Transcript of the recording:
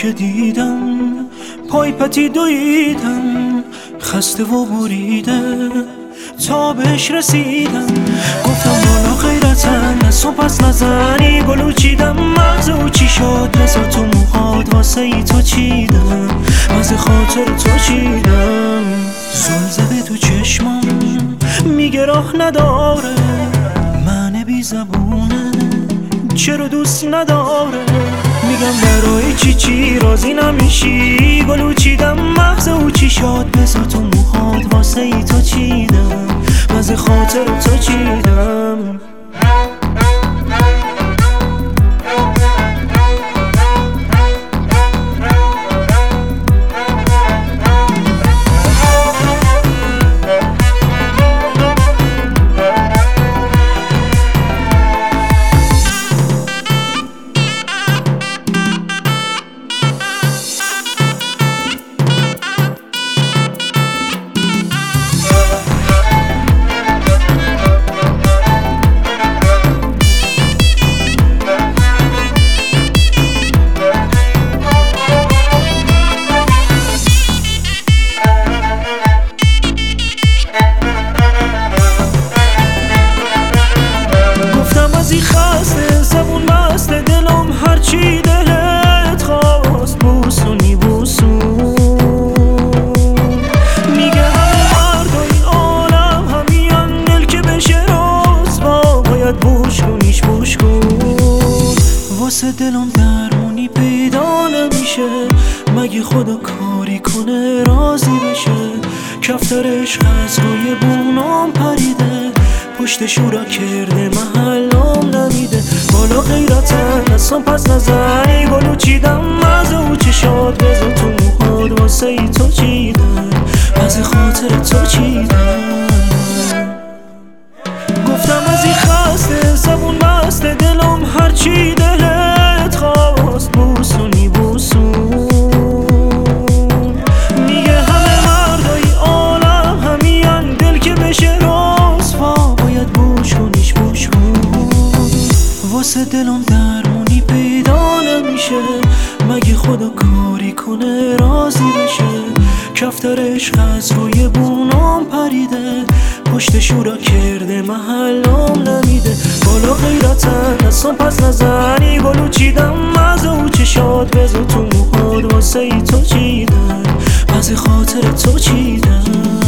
که دیدم پای پتی دویدم، خسته و بریده تا بهش رسیدم. گفتم والا غیرتن از صبح پس نزنی، گلو چیدم مغز او چی شد، رزا تو موهات واسه ای تو چیدم، واسه خاطر تو چیدم. زل زده تو چشمم میگه راه نداره، من بی زبونه چرا دوست نداره. میگم برای چی راضی نمیشی، گلو چیدم مغز او چی شد، بزا تو موهات واسه ای تو چیدم، واسه خاطر تو چیدم. خسته زبون بسته دلم هرچی دلت خواست بوسونی بوسون. میگه همه مردای عالم همین دل که بشه رسوا، باید بوش کنیش بوش کن. واسه دلم درمونی پیدا نمیشه، مگه خدا کاری کنه راضی بشه. کفترش از روی بونام پریده، پشت شورا کرده محلم نمیده. بالا غیرتن اصلا پس نزنی، گلو چیدم از او چه شد، بزا تو موهات واسه ای تو چیدم، واسه خاطر تو چیدم. گفتم از این خسته زبون بسته دلم هرچی دلت خواست بوسونی بوسون. میگه همه مردای عالم همین دل که بشه رسوا، باید بوش کنیش بوش کن. واسه دلم درمونی پیدا نمیشه، مگه خدا کاری کنه راضی بشه. کفترش از روی بونام پریده، پشت شورا کرده محلم نمیده. بالا غیرتن اصلا پس نزنی، گلو چیدم از او چه شد، بزا تو موهات واسه ای تو چیدم، واسه خاطر تو چیدم.